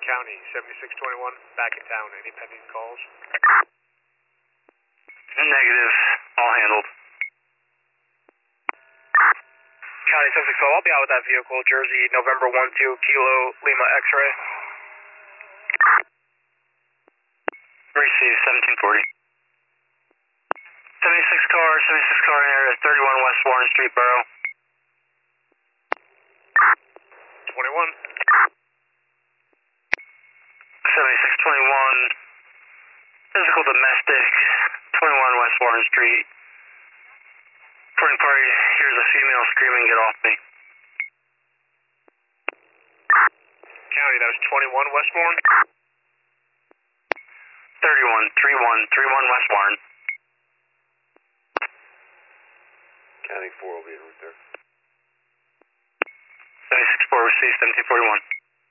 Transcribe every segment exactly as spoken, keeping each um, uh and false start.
County, seventy-six twenty-one, back in town. Any pending calls? Negative. All handled. County seven six twelve, I'll be out with that vehicle. Jersey, November one two, Kilo, Lima, X-ray. Receive seventeen forty. seventy-six car, seventy-six car in area, thirty-one West Warren Street, Borough. twenty-one. seventy-six twenty-one, physical domestic, twenty-one West Warren Street. Reporting party, here's a female screaming, get off me. County, that was twenty-one West Warren? thirty-one, thirty-one, thirty-one West Warren. County four will be in route there. seventy-six four, receive seventeen forty-one.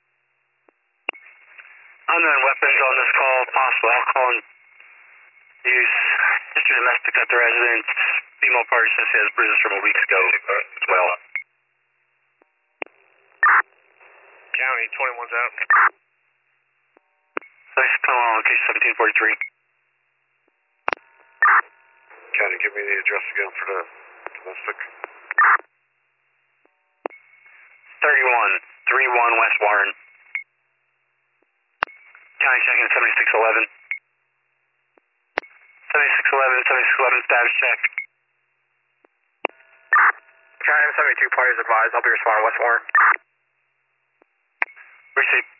Unknown weapons on this call, possible alcohol and use. History domestic at the residence. Female party says she has bruises from a week ago as well. County, twenty-one's out. seventy-six twenty-one, location seventeen forty-three. County, give me the address again for the domestic. thirty-one, thirty-one West Warren. County checking seventy-six eleven. seventy-six eleven, seventy-six eleven, status check. County seventy-two, parties advised. I'll be responding West Warren. Receive.